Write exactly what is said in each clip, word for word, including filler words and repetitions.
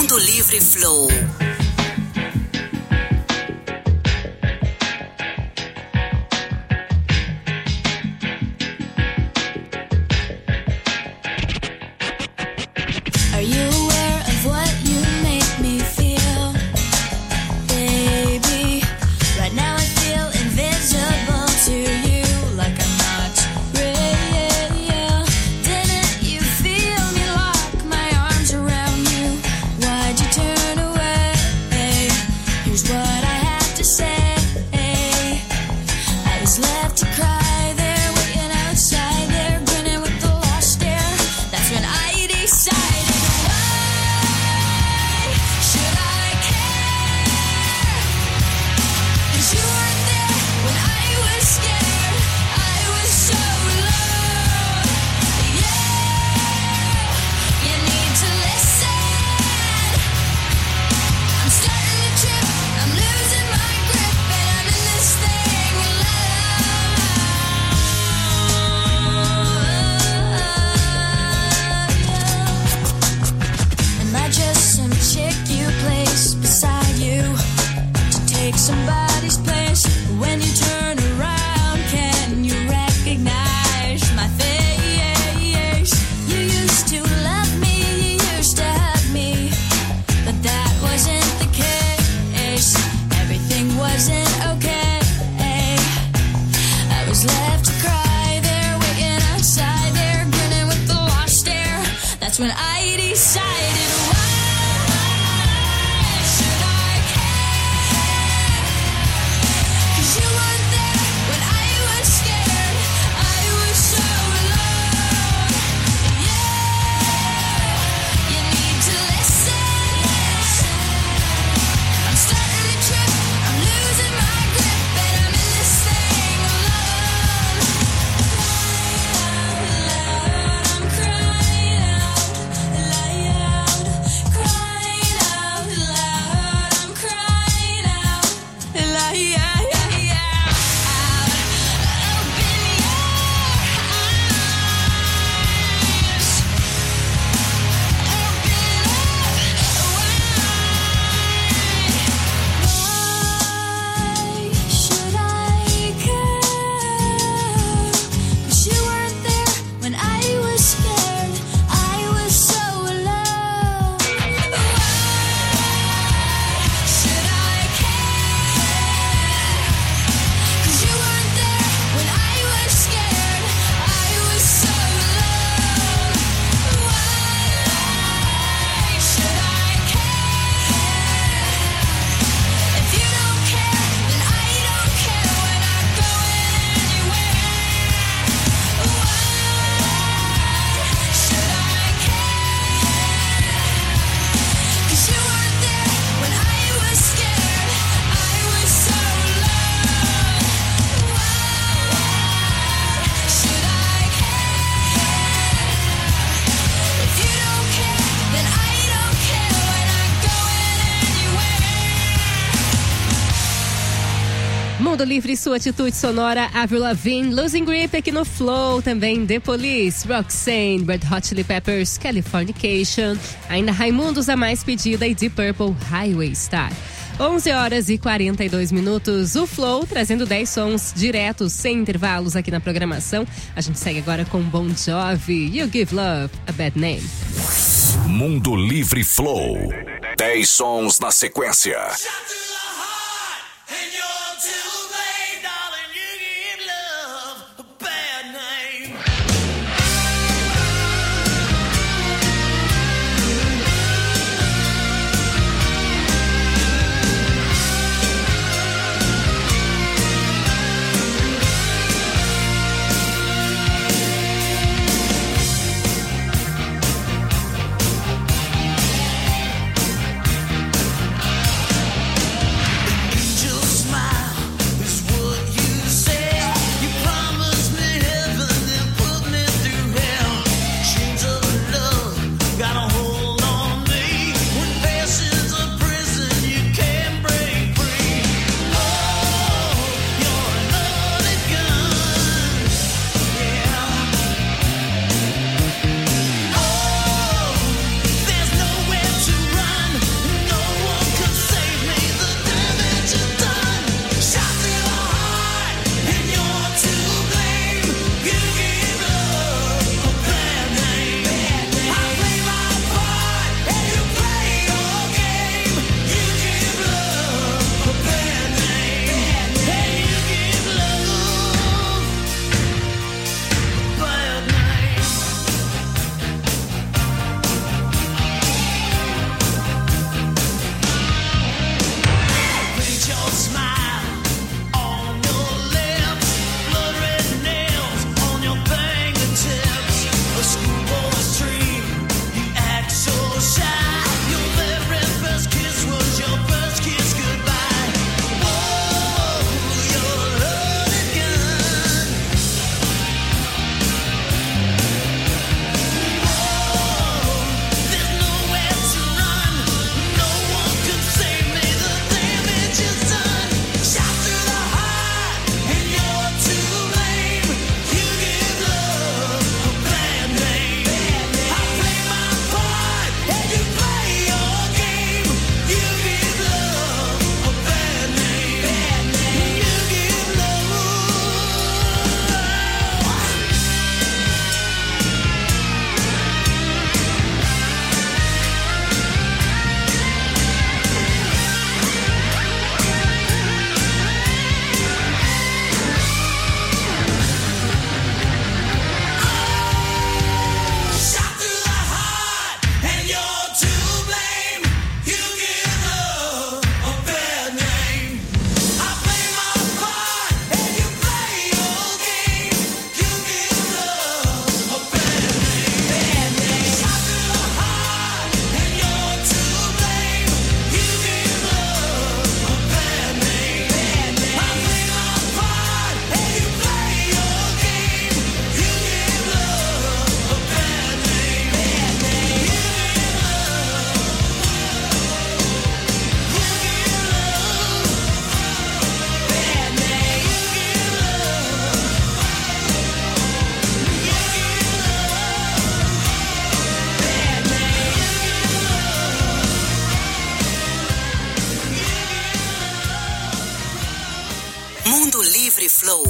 Mundo Livre Flow. Mundo Livre, sua atitude sonora, Avril Lavigne, Losing Grip aqui no Flow, também The Police, Roxanne, Red Hot Chili Peppers, Californication, ainda Raimundos, a mais pedida, e Deep Purple, Highway Star. onze horas e quarenta e dois minutos, o Flow trazendo dez sons diretos, sem intervalos aqui na programação. A gente segue agora com Bon Jovi, You Give Love a Bad Name. Mundo Livre Flow, dez sons na sequência. Flow.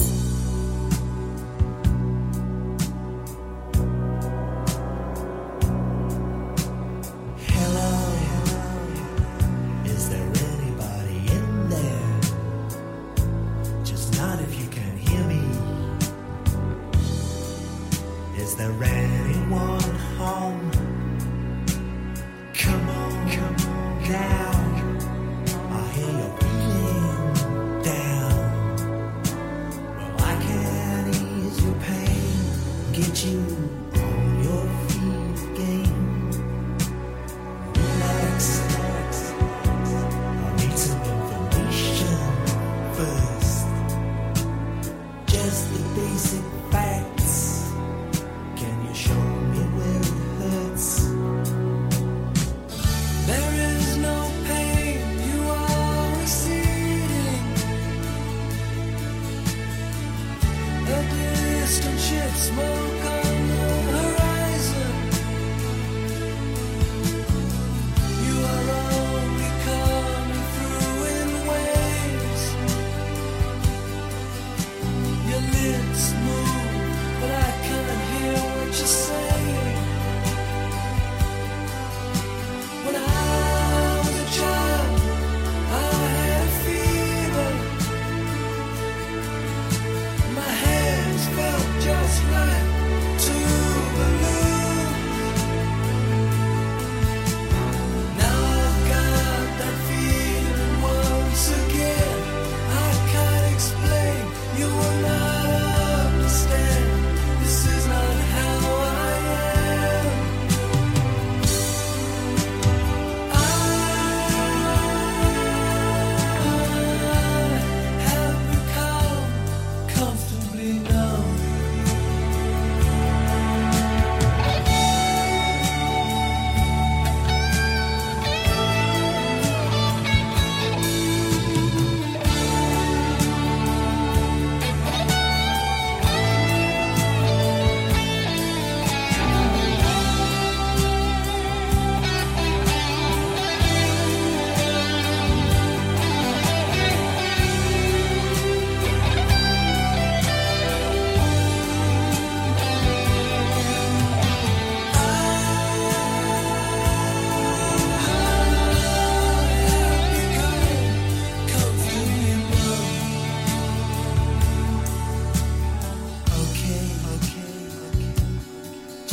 Just like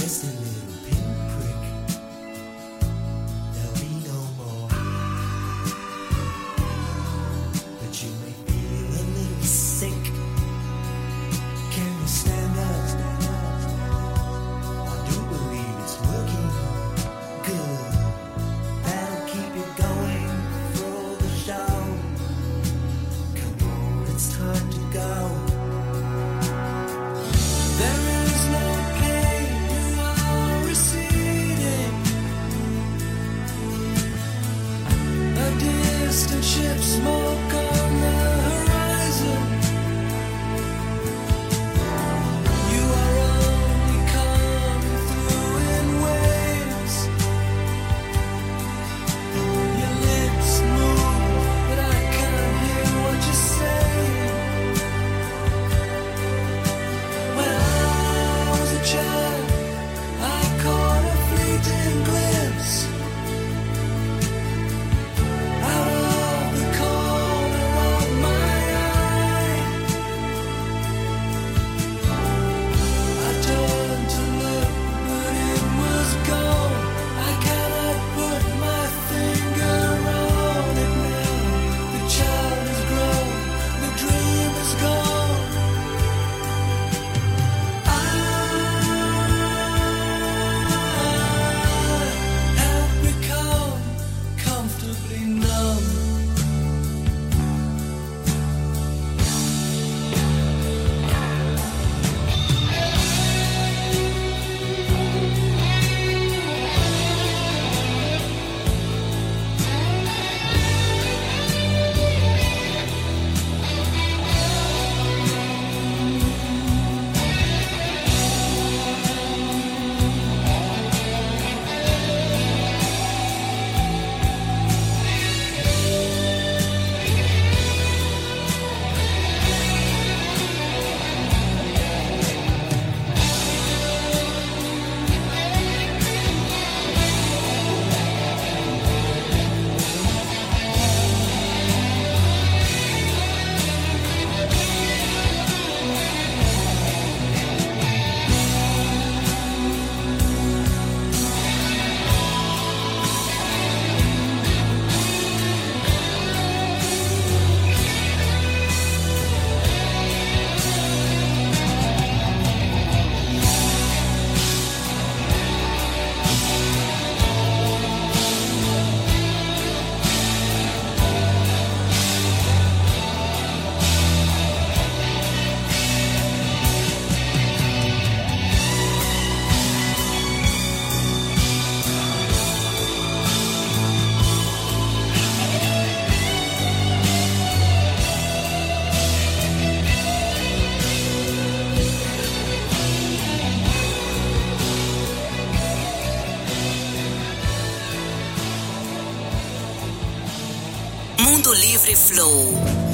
Mundo Livre Flow.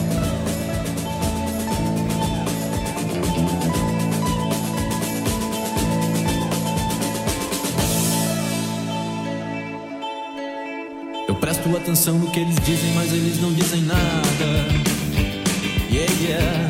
Eu presto atenção no que eles dizem, mas eles não dizem nada. Yeah, yeah.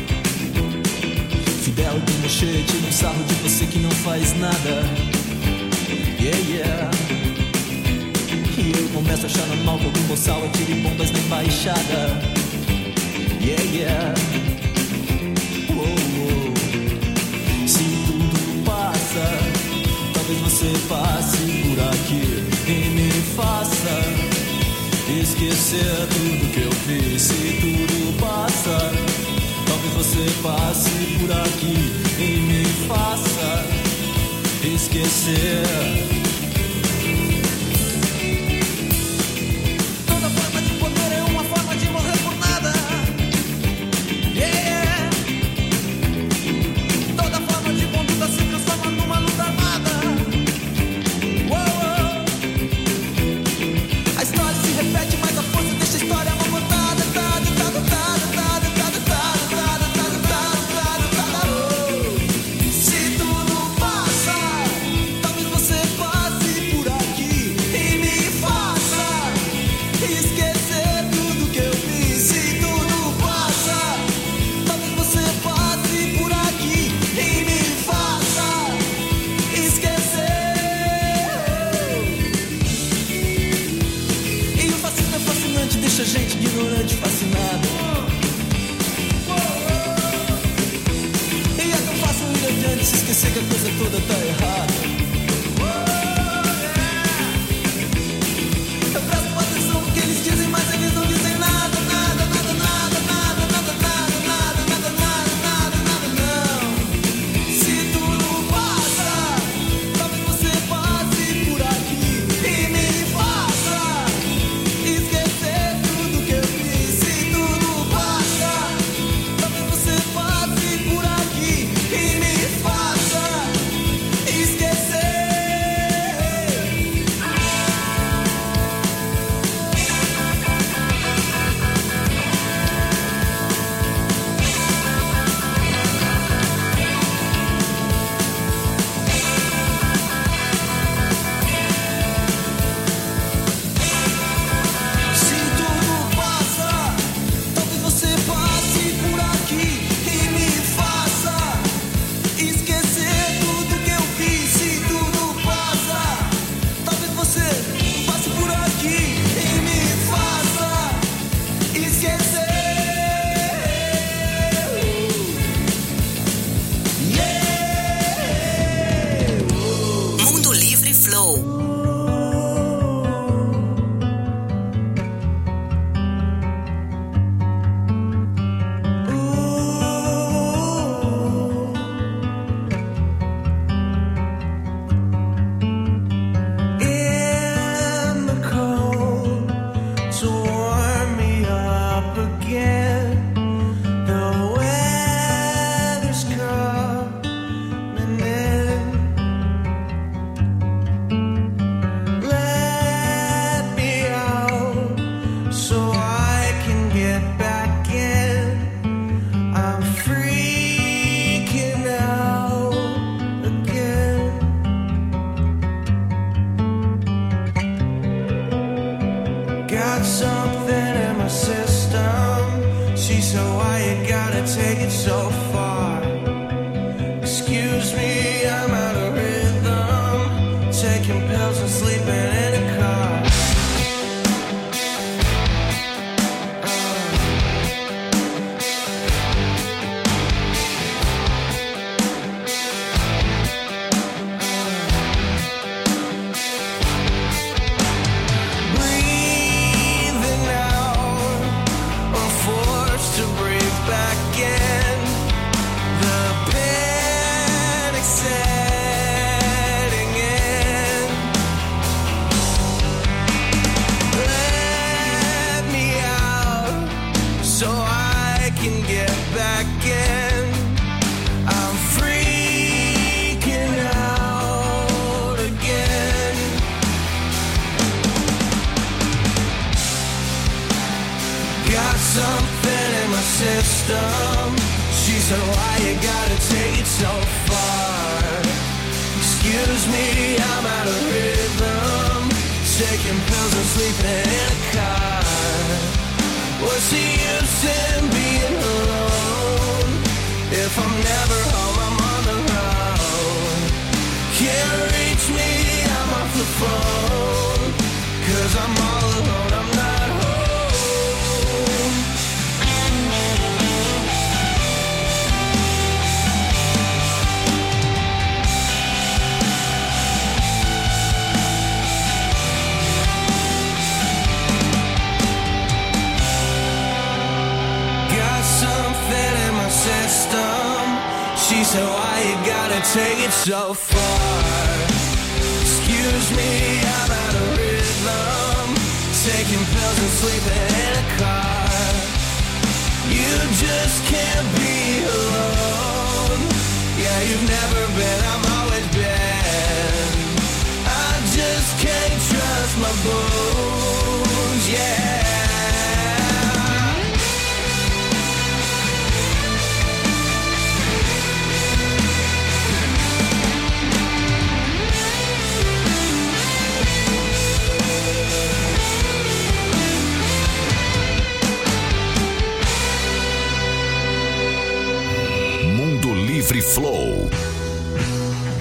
Fidel de mochete, tira um sarro de você que não faz nada. Yeah, yeah. E eu começo a achar normal que algum boçal atire bombas na embaixada. Yeah, yeah. Oh, oh. Se tudo passa, talvez você passe por aqui e me faça esquecer tudo que eu fiz. Se tudo passa, talvez você passe por aqui e me faça esquecer. Se tudo passa, talvez você passe esquecer que a coisa toda tá errada. Eu presto atenção no que eles dizem, mas eles não dizem nada, nada, nada, nada, nada, nada, nada, nada, nada, nada, nada, nada, não. Se tudo passa, talvez você passe por aqui e me faça esquecer tudo que eu fiz. Se tudo passa, talvez você passe por aqui e me faça esquecer. Se tudo passa, talvez você passe por aqui e me faça esquecer tudo que eu fiz. Se tudo passa, talvez você passe por aqui e me faça esquecer. Yeah. Mundo Livre Flow. In the cold to warm me up again. The weather's coming in. Let me out so I can get back in. I'm freaking out again. Got something in my system. She said, why you gotta take it so far? Excuse me, I'm out of rhythm. Taking pills and sleeping in a car. Breathing out, I'm forced to breathe back in. The panic setting in. Let me out so I can get back in. I'm freaking out again. Got something in my system. She said, why you gotta take it so far? Excuse me, I'm out of rhythm. Taking pills and sleeping in a car. What's the use in being alone if I'm never home, I'm on the road? Can't reach me, I'm off the phone. Cause I'm all alone, I'm not home. Got something in my system. She said, why you gotta take it so far? Excuse me, I'm out of rhythm. Taking pills and sleeping in a car. You just can't be alone. Yeah, you've never been, I'm always been. I just can't trust my bones, yeah. Mundo Livre Flow.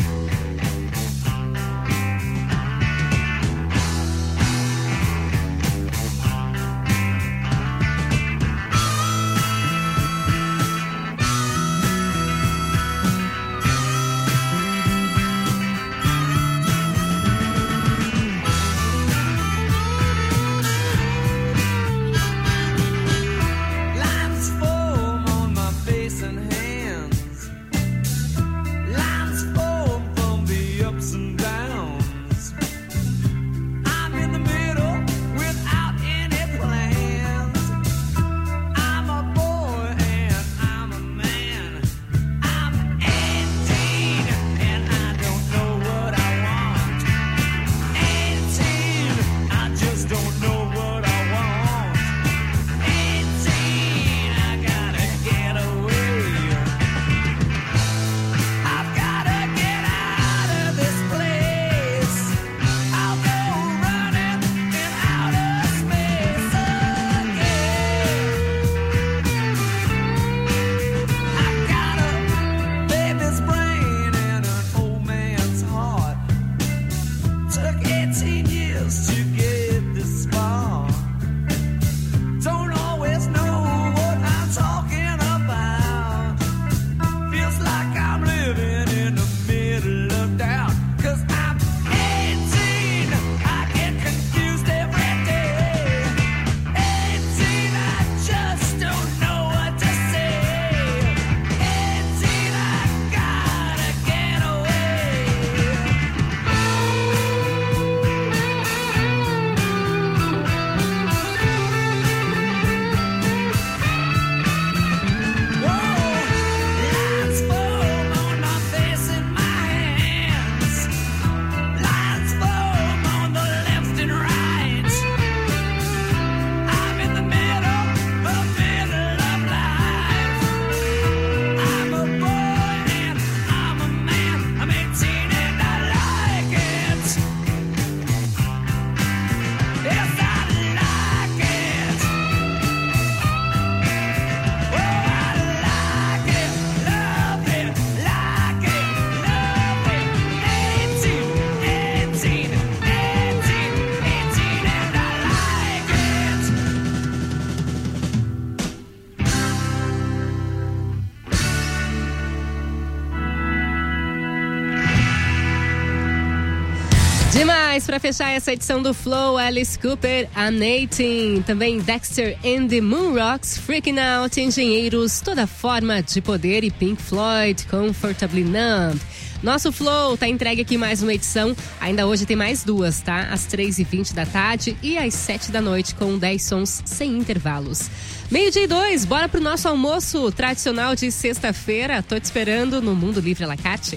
Demais, para fechar essa edição do Flow, Alice Cooper, Anating, também Dexter and the Moon Rocks, Freaking Out, Engenheiros, Toda Forma de Poder e Pink Floyd, Comfortably Numb. Nosso Flow tá entregue aqui mais uma edição, ainda hoje tem mais duas, tá? Às três e vinte da tarde e às sete da noite com dez sons sem intervalos. Meio-dia e dois, bora pro nosso almoço tradicional de sexta-feira, tô te esperando no Mundo Livre à la carte.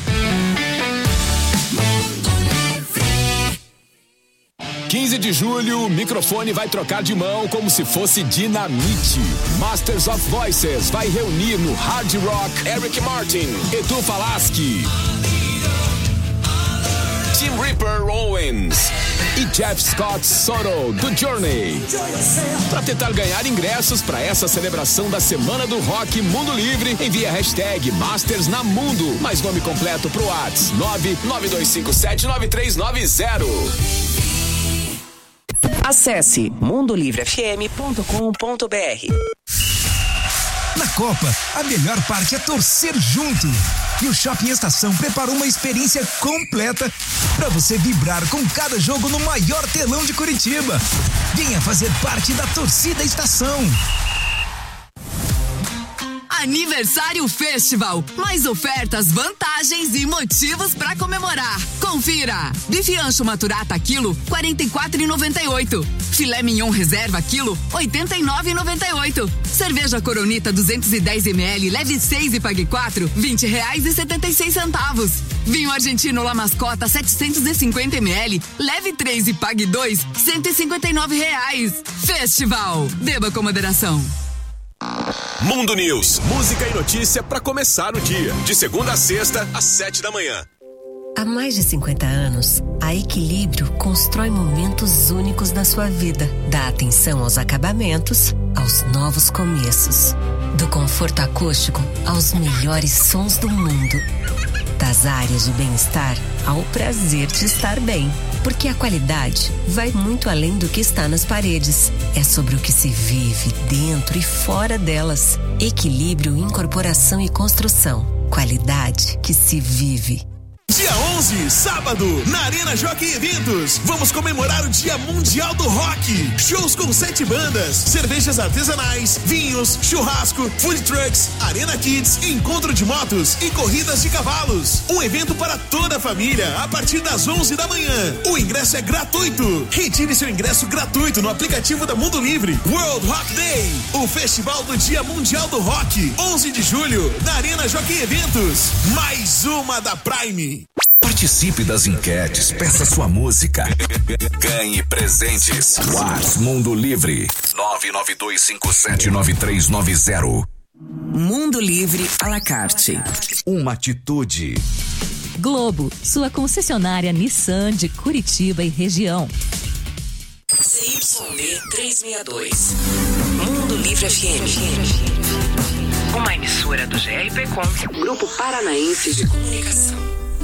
quinze de julho, o microfone vai trocar de mão como se fosse dinamite. Masters of Voices vai reunir no Hard Rock Eric Martin, Edu Falaschi, Tim Ripper Owens e Jeff Scott Soto do Journey. Para tentar ganhar ingressos para essa celebração da Semana do Rock Mundo Livre, envie a hashtag Masters na Mundo, mais nome completo pro WhatsApp nove nove dois cinco sete nove três nove zero. Acesse mundo livre f m ponto com ponto b r. Na Copa, a melhor parte é torcer junto. E o Shopping Estação preparou uma experiência completa para você vibrar com cada jogo no maior telão de Curitiba. Venha fazer parte da torcida Estação. Aniversário Festival. Mais ofertas, vantagens e motivos para comemorar. Confira. Bife ancho maturata quilo, quarenta e quatro reais e noventa e oito centavos. Filé mignon reserva quilo, oitenta e nove reais e noventa e oito centavos. Cerveja Coronita duzentos e dez mililitros, leve seis e pague quatro, vinte reais e setenta e seis centavos. Vinho argentino La Mascota setecentos e cinquenta mililitros, leve três e pague dois, cento e cinquenta e nove reais. Festival. Beba com moderação. Mundo News, música e notícia para começar o dia. De segunda a sexta, às sete da manhã. Há mais de cinquenta anos, a Equilíbrio constrói momentos únicos na sua vida. Dá atenção aos acabamentos, aos novos começos. Do conforto acústico aos melhores sons do mundo. Das áreas de bem-estar ao prazer de estar bem. Porque a qualidade vai muito além do que está nas paredes. É sobre o que se vive dentro e fora delas. Equilíbrio, incorporação e construção. Qualidade que se vive. Dia onze, sábado, na Arena Jockey Eventos. Vamos comemorar o Dia Mundial do Rock. Shows com sete bandas, cervejas artesanais, vinhos, churrasco, food trucks, Arena Kids, encontro de motos e corridas de cavalos. Um evento para toda a família a partir das onze da manhã. O ingresso é gratuito. Retire seu ingresso gratuito no aplicativo da Mundo Livre. World Rock Day, o festival do Dia Mundial do Rock. onze de julho, na Arena Jockey Eventos. Mais uma da Prime. Participe das enquetes, peça sua música, ganhe presentes. WhatsApp Mundo Livre nove nove dois cinco sete nove três nove zero. Mundo Livre à la carte. Uma atitude. Globo, sua concessionária Nissan de Curitiba e região. C Y D trezentos e sessenta e dois. Mundo Livre F M. Uma emissora do G R P Com, Grupo Paranaense de Comunicação.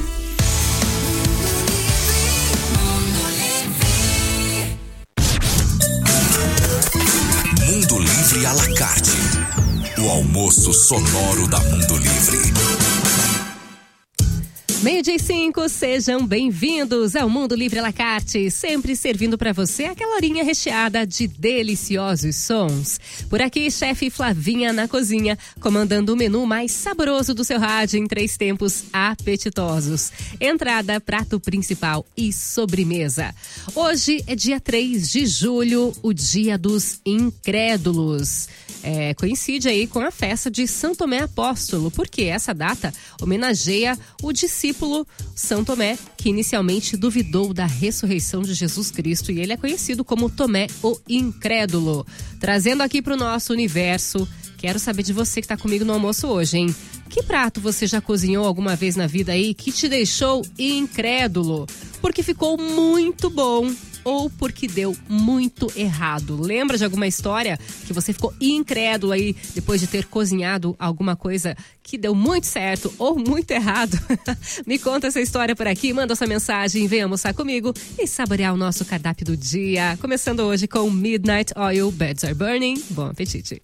Mundo Livre à la carte. O almoço sonoro da Mundo Livre. Meio-dia e cinco, sejam bem-vindos ao Mundo Livre à la carte, sempre servindo para você aquela horinha recheada de deliciosos sons. Por aqui, chefe Flavinha na cozinha, comandando o menu mais saboroso do seu rádio em três tempos apetitosos. Entrada, prato principal e sobremesa. Hoje é dia três de julho, o Dia dos Incrédulos. É, coincide aí com a festa de São Tomé Apóstolo, porque essa data homenageia o discípulo São Tomé, que inicialmente duvidou da ressurreição de Jesus Cristo, e ele é conhecido como Tomé o Incrédulo. Trazendo aqui para o nosso universo, quero saber de você que está comigo no almoço hoje, hein? Que prato você já cozinhou alguma vez na vida aí que te deixou incrédulo? Porque ficou muito bom ou porque deu muito errado? Lembra de alguma história que você ficou incrédulo aí depois de ter cozinhado alguma coisa que deu muito certo ou muito errado? Me conta essa história por aqui, manda sua mensagem, vem almoçar comigo e saborear o nosso cardápio do dia. Começando hoje com Midnight Oil, Beds Are Burning. Bom apetite!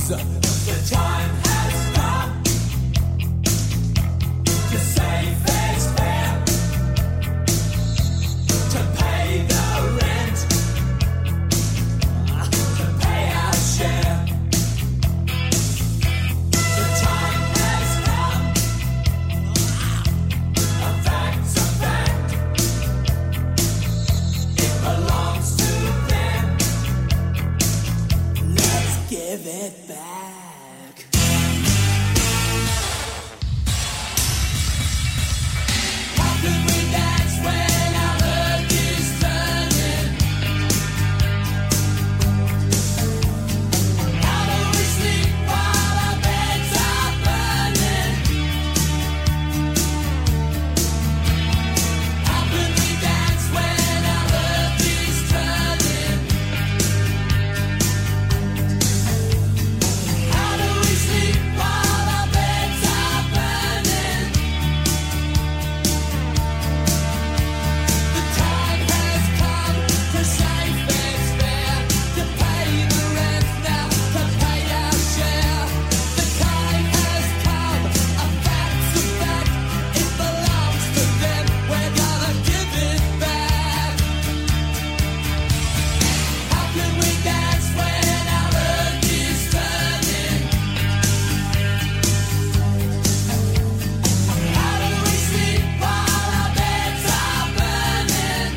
The time has come to say fair's fair, to pay the rent, to pay our share. The time has come, a fact's a fact, it belongs to them, let's give it back. How could we dance when our earth is turning? How do we sleep while our beds are burning? How could we dance when our earth is turning? How do we sleep while our beds are burning? The time has come to say fair's fair, to pay the rent now, to pay our share. The time has come, a fact's a fact, it belongs to them, we're gonna give it back. How can we dance when our earth is turning? How do we sleep while our beds are burning?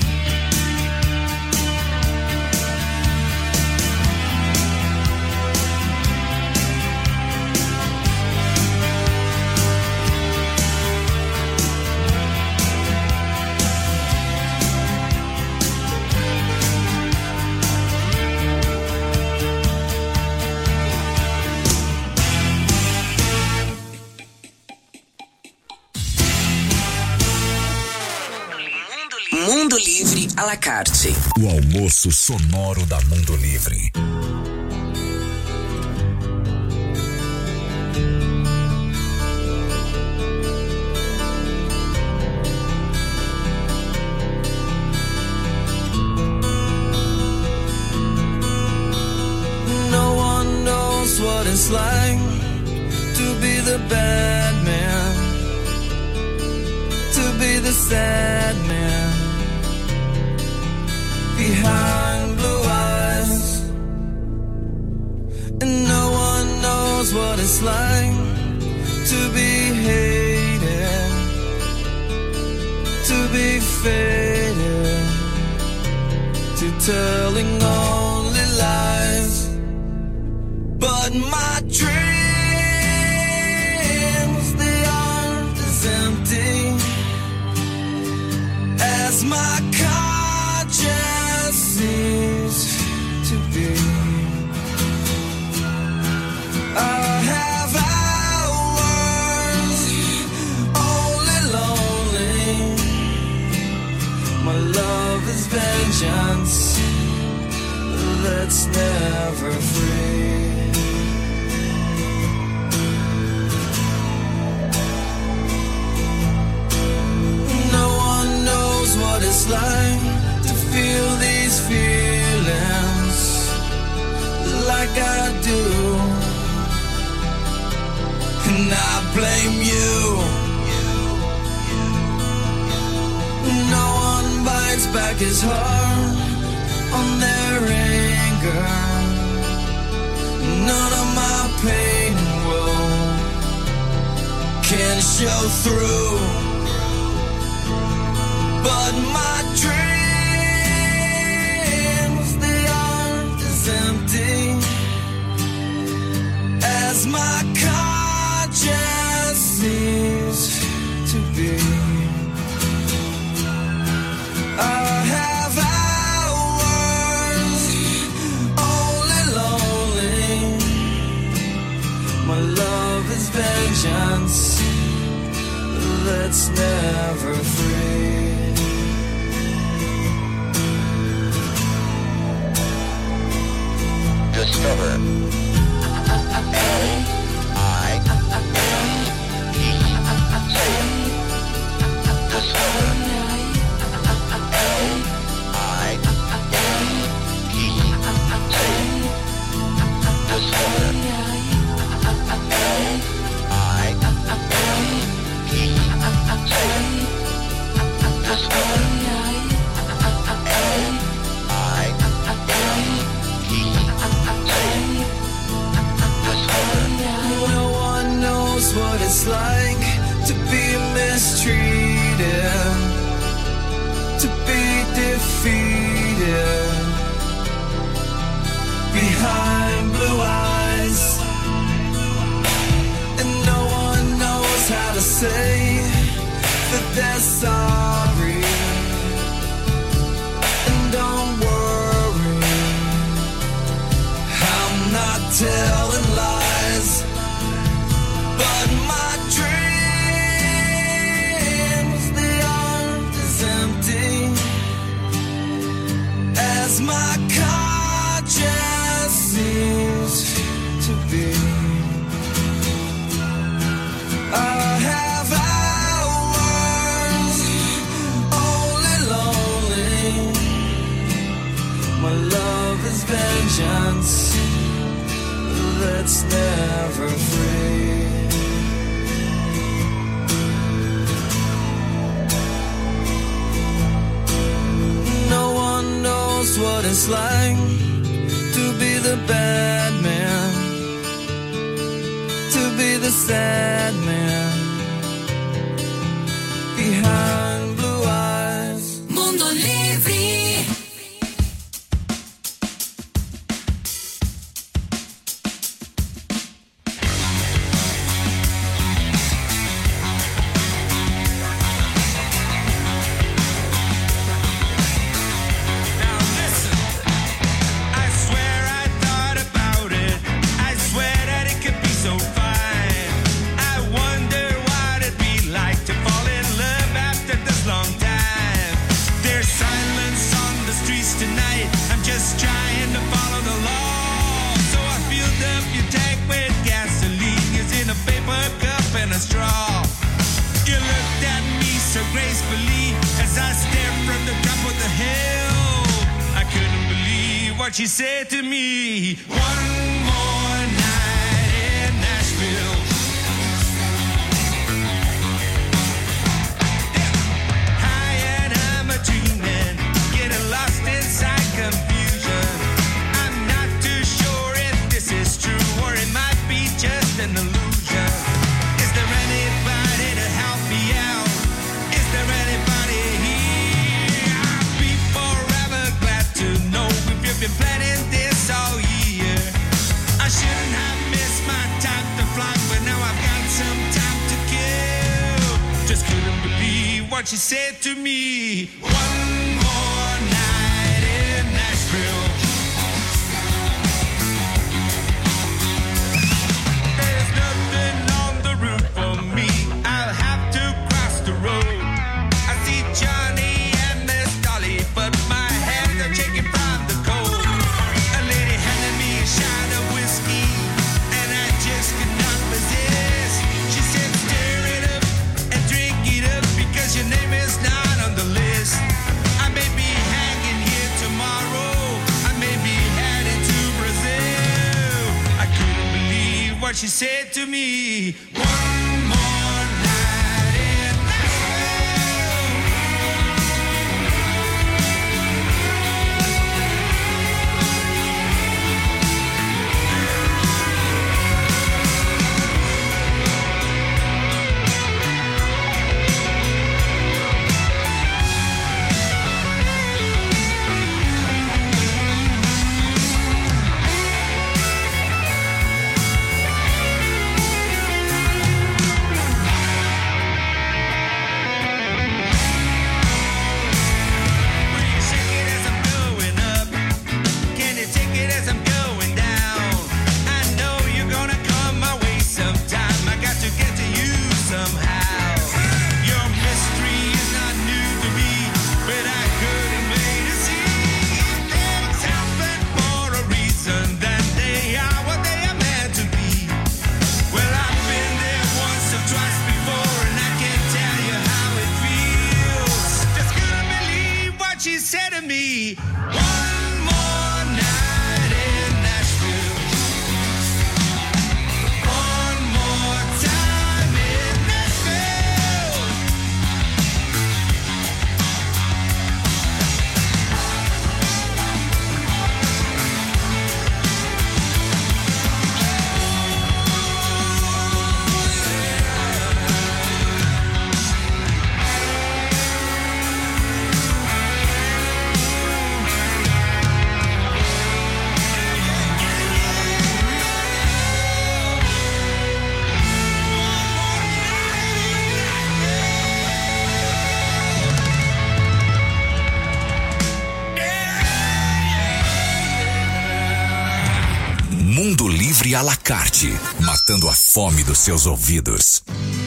Mundo Livre à la carte. O almoço sonoro da Mundo Livre. No one knows what it's like to be the bad man, to be the sad man behind blue eyes. And no one knows what it's like to be hated, to be faded, to telling only lies. But my dreams, they aren't as empty as my conscience seems to be. I have hours only lonely. My love is vengeance that's never free. No one knows what it's like to feel these feelings like I do. And I blame you. No one bites back his heart on their anger. None of my pain and woe can show through. But my dreams, they aren't as empty as my conscience seems to be. I have hours only lonely. My love is vengeance that's never free. Discover. A I E. Say it. Discover. L I E. Say it. Discover. knows what it's like to be mistreated, to be defeated behind blue eyes, and no one knows how to say that they're sorry. And don't worry, I'm not telling lies, but my dreams, they aren't as empty as my conscience seems to be. I have hours only lonely. My love is vengeance that's never free. No one knows what it's like to be the bad man, to be the sad man behind blue eyes. Mundo Livre. What she said to me, one more night in Nashville. High and I'm a dreaming, getting lost inside confusion. I'm not too sure if this is true or it might be just an illusion. Is there anybody to help me out? Is there anybody here? I'll be forever glad to know if you've been planning this all year. I shouldn't have missed my time to fly, but now I've got some time to kill. Just couldn't believe what she said to me. One more night in Nashville. There's nothing on the route for me. I'll have to cross the road. I see Johnny and Miss Dolly, but my hands are shaking from the cold. A lady handed me a shot of whiskey, and I just could not resist. She said, stir it up and drink it up, because your name is not on the list. I may be hanging here tomorrow. I may be heading to Brazil. I couldn't believe what she said to me. One more night in Livre à la carte, matando a fome dos seus ouvidos.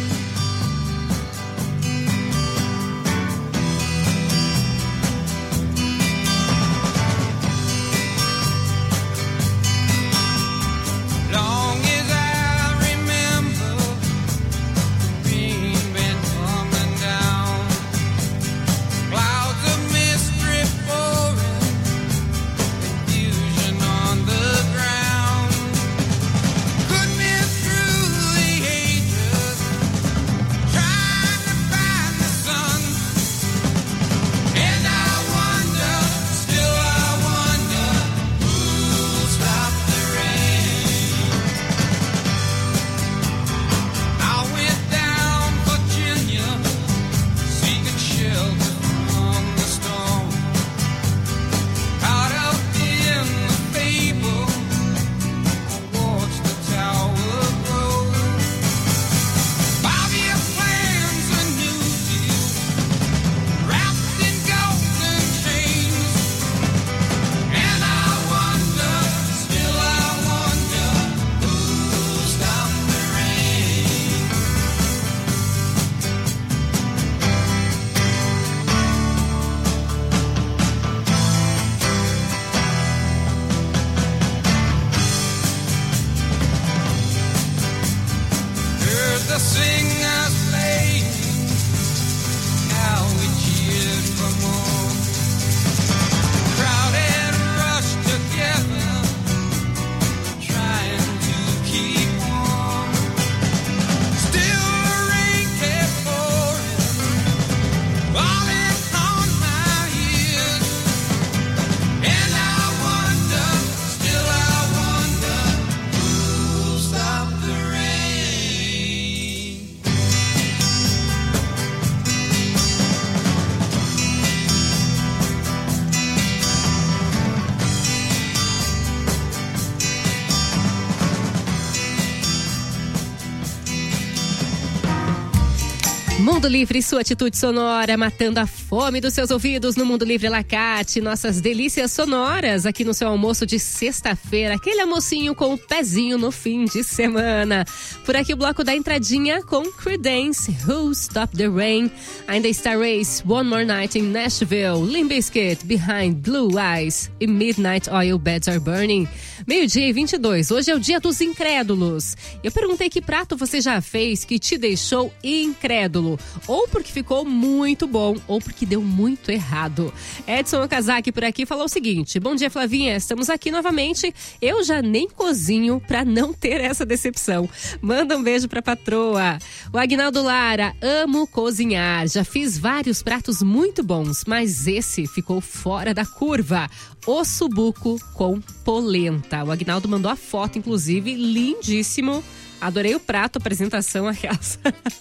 Mundo Livre, sua atitude sonora, matando a fome dos seus ouvidos no Mundo Livre à la carte. Nossas delícias sonoras aqui no seu almoço de sexta-feira. Aquele almocinho com o pezinho no fim de semana. Por aqui o bloco da entradinha com Creedence, Who Stopped the Rain. Ainda Star Race, One More Night in Nashville. Limp Bizkit, Behind Blue Eyes. E Midnight Oil, Beds Are Burning. Meio-dia e vinte e dois. Hoje é o dia dos incrédulos. Eu perguntei que prato você já fez que te deixou incrédulo. Ou porque ficou muito bom, ou porque deu muito errado. Edson Okazaki por aqui falou o seguinte: bom dia, Flavinha, estamos aqui novamente. Eu já nem cozinho pra não ter essa decepção. Manda um beijo pra patroa. O Agnaldo Lara: amo cozinhar, já fiz vários pratos muito bons, mas esse ficou fora da curva. Ossobuco com polenta. O Agnaldo mandou a foto, inclusive, lindíssimo. Adorei o prato, a apresentação, aquelas.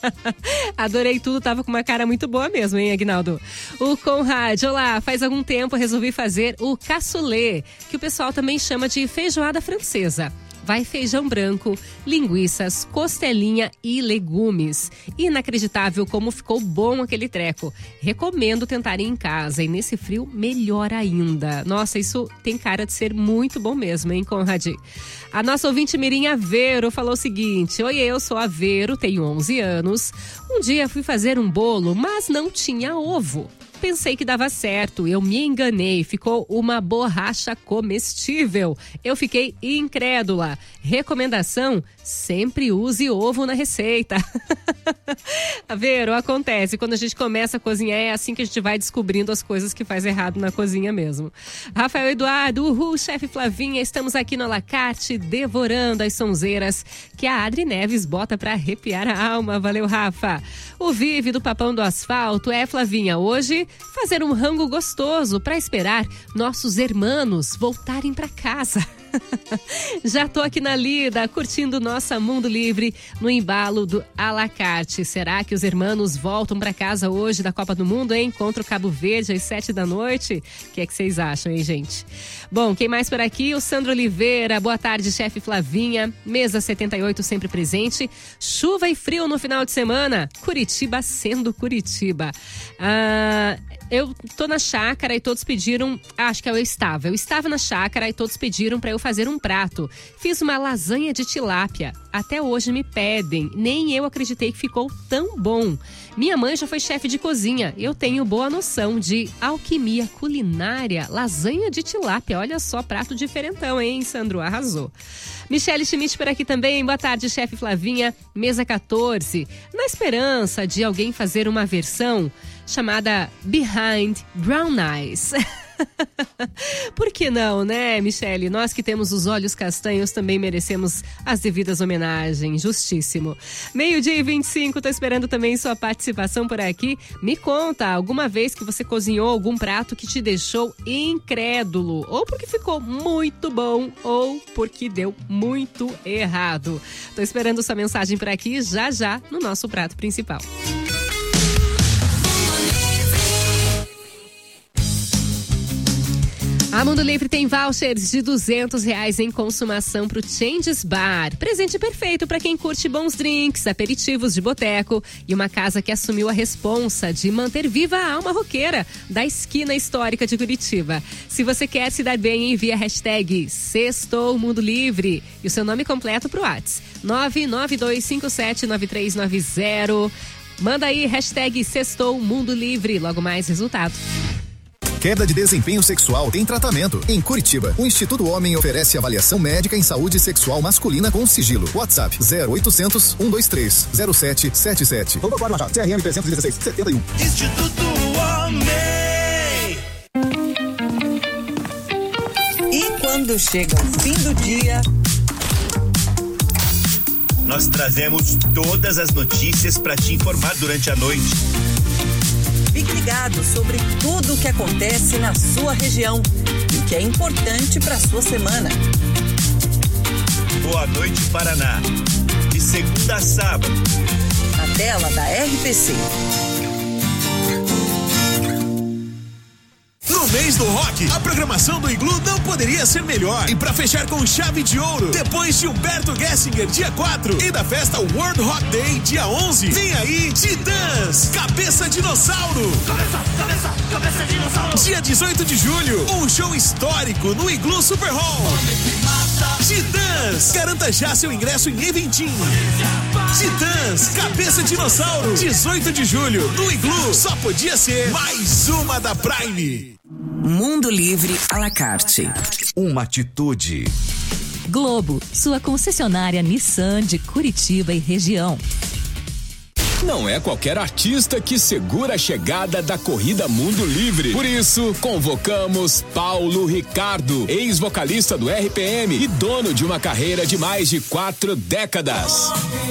Adorei tudo, tava com uma cara muito boa mesmo, hein, Agnaldo? O Conrad: olá, faz algum tempo resolvi fazer o cassoulet, que o pessoal também chama de feijoada francesa. Vai feijão branco, linguiças, costelinha e legumes. Inacreditável como ficou bom aquele treco. Recomendo tentarem em casa e nesse frio melhor ainda. Nossa, isso tem cara de ser muito bom mesmo, hein, Conrad? A nossa ouvinte Mirim Aveiro falou o seguinte: oi, eu sou Aveiro, tenho onze anos. Um dia fui fazer um bolo, mas não tinha ovo. Pensei que dava certo, eu me enganei, ficou uma borracha comestível. Eu fiquei incrédula. Recomendação: sempre use ovo na receita. Aveiro, acontece, quando a gente começa a cozinhar é assim que a gente vai descobrindo as coisas que faz errado na cozinha mesmo. Rafael Eduardo: uhul, chefe Flavinha, estamos aqui no Alacarte devorando as sonzeiras que a Adri Neves bota pra arrepiar a alma. Valeu, Rafa. O Vive do Papão do Asfalto: é, Flavinha, hoje fazer um rango gostoso para esperar nossos hermanos voltarem para casa. Já tô aqui na lida, curtindo nossa Mundo Livre no embalo do Alacarte. Será que os hermanos voltam para casa hoje da Copa do Mundo, hein? Contra o Cabo Verde às sete da noite? O que é que vocês acham, hein, gente? Bom, quem mais por aqui? O Sandro Oliveira: boa tarde, chefe Flavinha. Mesa setenta e oito sempre presente. Chuva e frio no final de semana. Curitiba sendo Curitiba. Ah... Eu tô na chácara e todos pediram, acho que eu estava, eu estava na chácara e todos pediram para eu fazer um prato. Fiz uma lasanha de tilápia. Até hoje me pedem. Nem eu acreditei que ficou tão bom. Minha mãe já foi chefe de cozinha. Eu tenho boa noção de alquimia culinária. Lasanha de tilápia. Olha só, prato diferentão, hein, Sandro? Arrasou. Michele Schmidt por aqui também. Boa tarde, chefe Flavinha. Mesa quatorze. Na esperança de alguém fazer uma versão chamada Behind Brown Eyes. Por que não, né, Michele? Nós que temos os olhos castanhos também merecemos as devidas homenagens. Justíssimo. Meio-dia e vinte e cinco, tô esperando também sua participação por aqui. Me conta, alguma vez que você cozinhou algum prato que te deixou incrédulo, ou porque ficou muito bom, ou porque deu muito errado. Tô esperando sua mensagem por aqui já já no nosso prato principal. A Mundo Livre tem vouchers de duzentos reais em consumação para o Changes Bar. Presente perfeito para quem curte bons drinks, aperitivos de boteco e uma casa que assumiu a responsa de manter viva a alma roqueira da esquina histórica de Curitiba. Se você quer se dar bem, envie a hashtag Sextou Mundo Livre e o seu nome completo para o WhatsApp nove nove dois cinco sete nove três nove zero. Manda aí, hashtag Sextou Mundo Livre. Logo mais resultado. Queda de desempenho sexual tem tratamento. Em Curitiba, o Instituto Homem oferece avaliação médica em saúde sexual masculina com sigilo. WhatsApp zero oitocentos, um dois três, zero sete sete sete. Doutor Machado, C R M trezentos e dezesseis, setenta e um. Instituto Homem. E quando chega o fim do dia, nós trazemos todas as notícias para te informar durante a noite. Fique ligado sobre tudo o que acontece na sua região e o que é importante para a sua semana. Boa noite, Paraná. De segunda a sábado. Na tela da R P C. No mês do rock, a programação do Iglu não poderia ser melhor. E pra fechar com chave de ouro, depois de Humberto Gessinger, dia quatro, e da festa World Rock Day, dia onze, vem aí Titãs, Cabeça Dinossauro. Cabeça, cabeça, cabeça dinossauro. Dia dezoito de julho, um show histórico no Iglu Super Hall. Titãs, garanta já seu ingresso em Eventim. Titãs, Cabeça Dinossauro, dezoito de julho, no Iglu. Só podia ser mais uma da Prime. Mundo Livre à la carte. Uma atitude. Globo, sua concessionária Nissan de Curitiba e região. Não é qualquer artista que segura a chegada da Corrida Mundo Livre. Por isso, convocamos Paulo Ricardo, ex-vocalista do R P M e dono de uma carreira de mais de quatro décadas.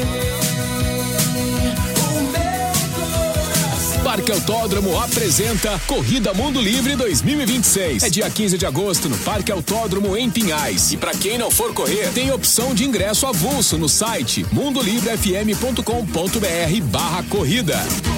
Parque Autódromo apresenta Corrida Mundo Livre dois mil e vinte e seis. É dia quinze de agosto no Parque Autódromo em Pinhais. E para quem não for correr, tem opção de ingresso avulso no site mundolivrefm ponto com ponto br barra corrida.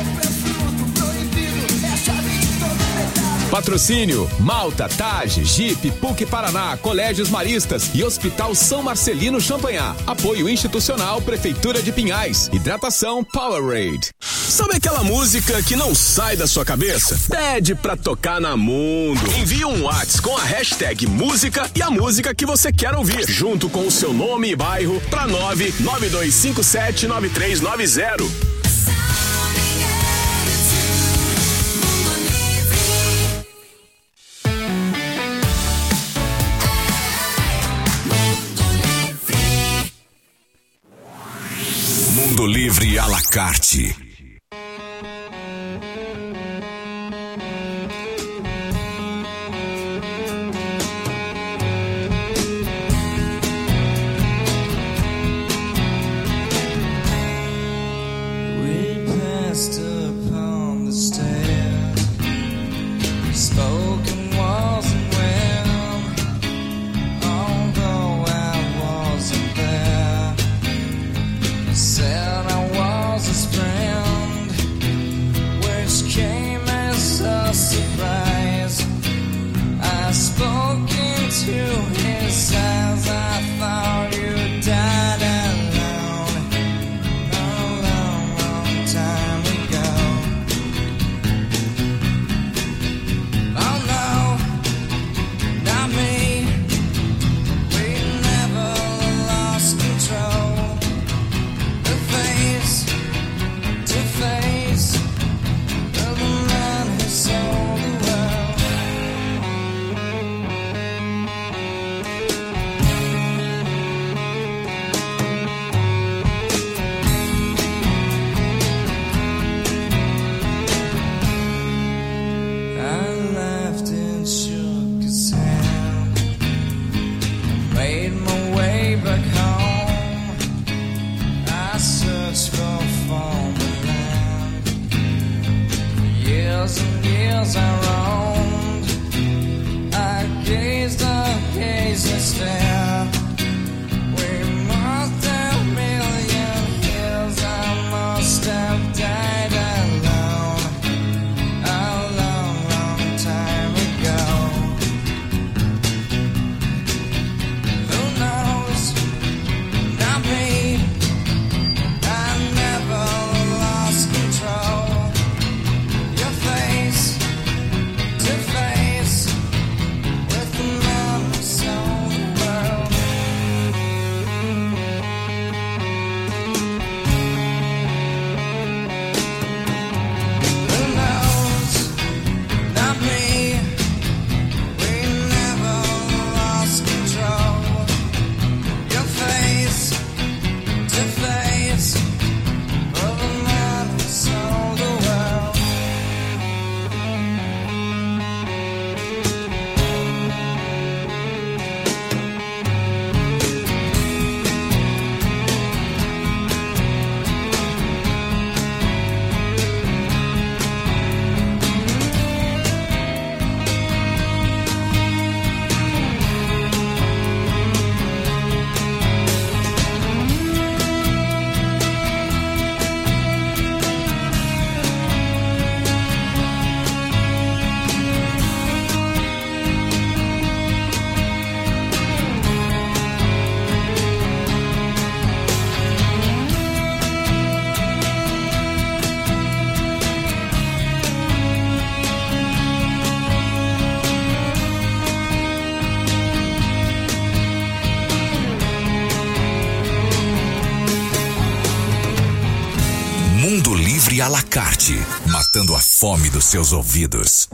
Patrocínio: Malta, Tage, Jeep, P U C Paraná, Colégios Maristas e Hospital São Marcelino Champanhar. Apoio institucional Prefeitura de Pinhais. Hidratação Powerade. Sabe aquela música que não sai da sua cabeça? Pede pra tocar na Mundo. Envie um WhatsApp com a hashtag música e a música que você quer ouvir, junto com o seu nome e bairro, pra nove nove dois cinco sete nove três nove zero. Mundo Livre à la carte. Said I was his friend. years and years I roamed. I gazed, I gazed and stared. We must have million years. I must have died alone a long, long time ago. Who knows? Not me. I never lost control. Your face to face with the man who sold the world. Who knows? Not me. We never lost control. Your face to face with the man who sold the world. Mundo Livre à la carte, matando a fome dos seus ouvidos.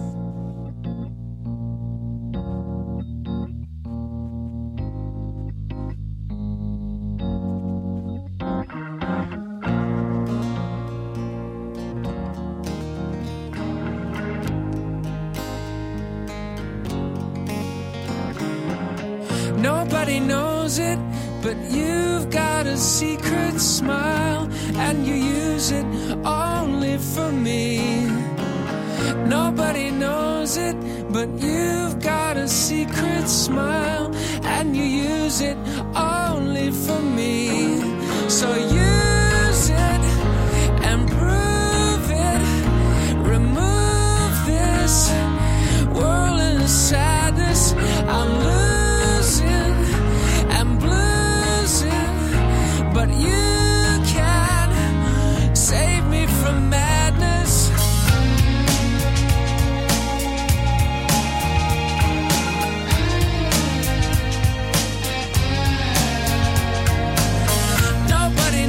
Nobody knows it, but you've got a secret smile, and you use it only for me. Nobody knows it, but you've got a secret smile, and you use it only for me. So